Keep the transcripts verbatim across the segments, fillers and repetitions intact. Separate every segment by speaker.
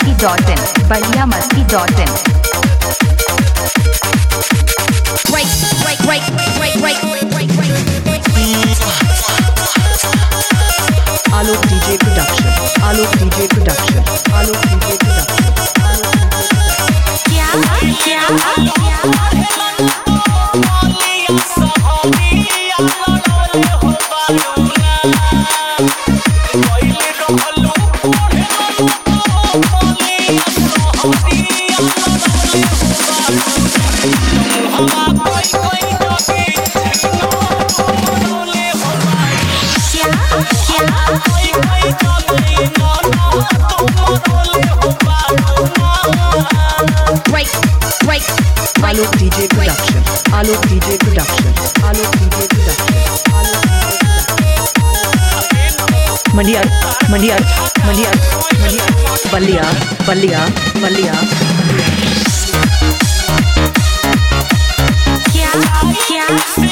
Speaker 1: Masti dot in Badhiya Masti dot in
Speaker 2: Alok DJ production Alok DJ production Alok DJ production क्या क्या Alok DJ production Alok DJ production Alok DJ production मंडिया मंडिया मंडिया मंडिया बलिया बलिया बलिया क्या क्या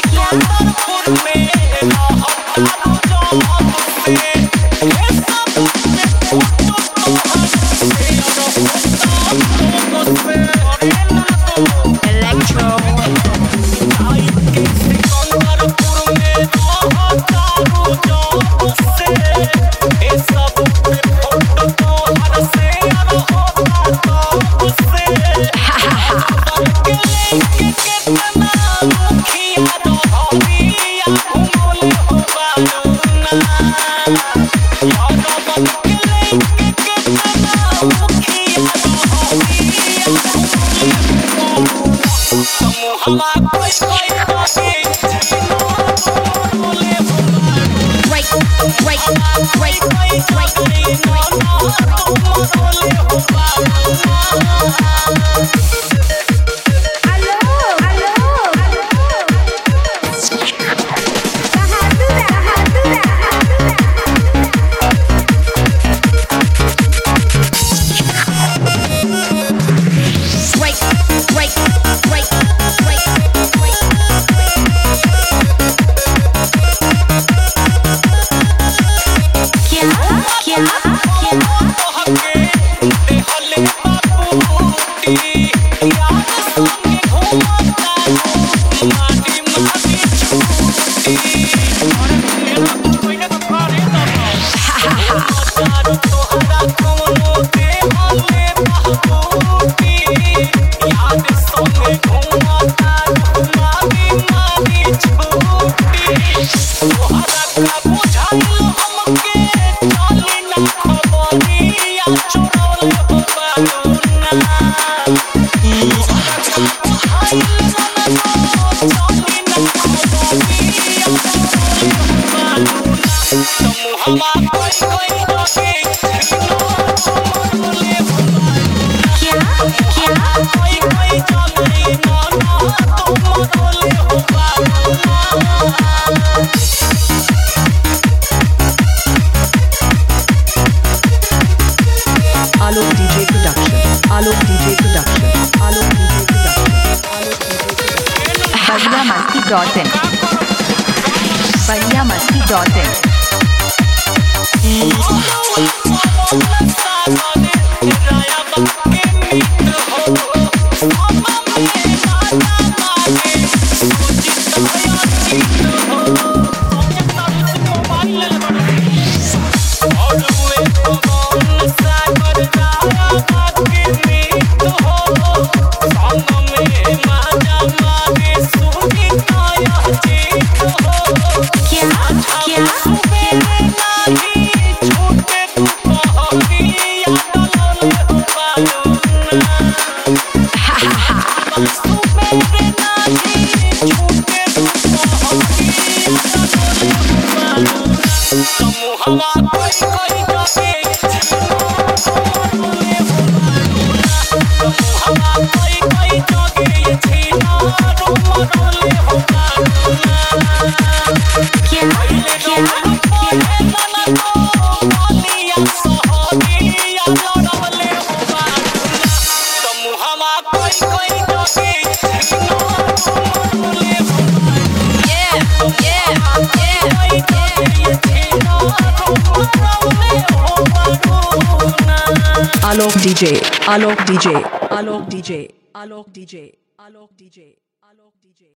Speaker 2: Alok DJ production Alok DJ production Alok DJ production Alok DJ
Speaker 1: Badhiya Masti dot in Badhiya Masti dot in
Speaker 2: Alok D J, Alok D J, Alok D J, Alok D J, Alok D J, Alok D J.